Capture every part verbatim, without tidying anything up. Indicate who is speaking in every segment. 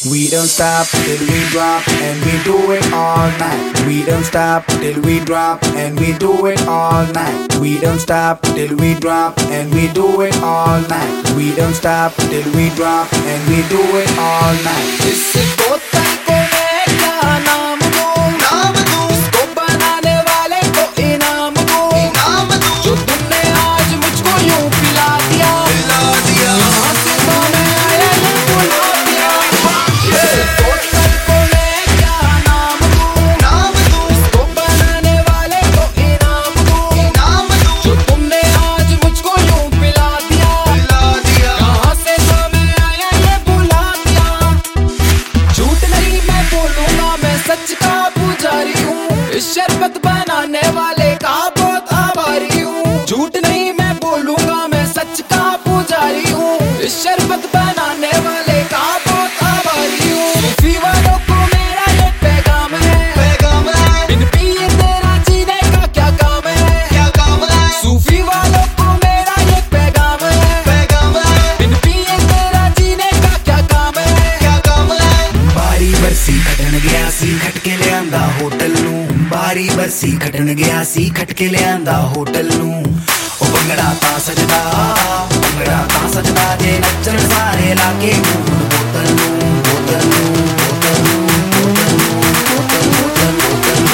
Speaker 1: We don't stop till we drop and we do it all night. We don't stop till we drop and we do it all night. We don't stop till we drop and we do it all night. We don't stop till we drop and we do it all night.
Speaker 2: इसको तनको मैं क्या नाम दूं? नाम दूं। इसको बनाने वाले को इनाम दूं। इनाम दूं। जो तुमने आज मुझको यूं पिला दिया। पिला दिया। यहाँ से तो मैं आया ये बुला दिया। इसको तनको मैं क्या नाम दूं? नाम दूं। इसको बनाने वाले को इनाम दूं। इनाम दूं। जो तुमने आज मुझको यूं पिला दिया। पिला दिया। यहाँ से तो मैं आया ये बुला दिया। झूठ नहीं मैं बोलूंगा, मैं सच का पुजारी हूँ। इस शरबत बनाने वाले का बहुत आभारी हूँ। झूठ नहीं मैं बोलूंगा, मैं सच का पुजारी हूँ। इस शरबत बनाने वाले का बहुत आभारी हूँ। सूफी वालों को मेरा ये पैगाम है। पैगाम है। बिन पिए तेरा जीने का क्या काम है? क्या काम है? सूफी वालों को मेरा ये पैगाम है। पैगाम है। बिन पिए तेरा जीने का क्या काम है? क्या काम है?
Speaker 1: बारी बरसी खटन गया सी खट के ले आंदा होटल नू। बारी बरसी खटन गया सी खट के ले आंदा होटल नू। ओ भंगड़ा तां सजदा, भंगड़ा तां सजदा जे नच्चण सारे लागे नू। बोतल नू, बोतल नू, बोतल नू, बोतल नू, बोतल, बोतल, बोतल,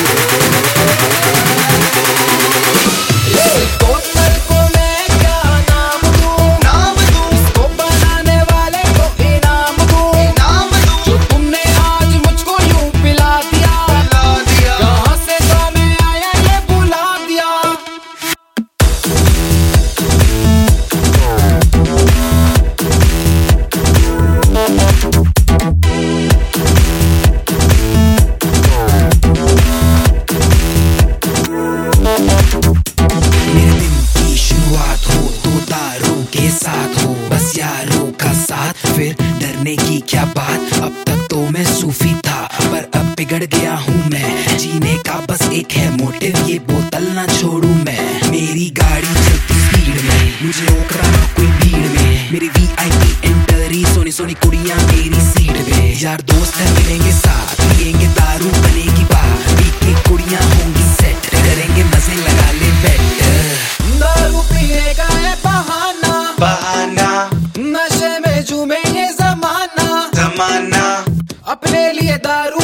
Speaker 1: बोतल।
Speaker 2: इस बोतल को मैं क्या नाम दूं? नाम दूं। इसको बनाने वाले को इनाम दूं। इनाम दूं। जो तुमने आज मुझको यूं पिला दिया। पिला दिया। यहाँ से तो मैं आया ये बुला दिया।
Speaker 1: मेरे दिन की शुरुआत हो तो दारू के साथ हो, बस यारों का साथ, फिर डरने की क्या बात। अब तक तो मैं सूफी था पर अब बिगड़ गया हूँ मैं। जीने का बस एक है मोटिव, ये बोतल ना छोड़ूं मैं। मेरी गाड़ी चलती स्पीड में, मुझे रोक रहा कोई भीड़ में। मेरी वी आई पी एंट्री, सोनी सोनी कुड़ियां मेरी सीट पे। यार दोस्त है मिलेंगे साथ, पिएंगे दारू बनेगी बात। पी के कुड़ियां होंगी सेट, करेंगे मजे लगा ले बेट।
Speaker 2: दारू पीने का है बहाना।
Speaker 1: बहाना।
Speaker 2: नशे में झूमे ये जमाना।
Speaker 1: जमाना।
Speaker 2: अपने लिए दारू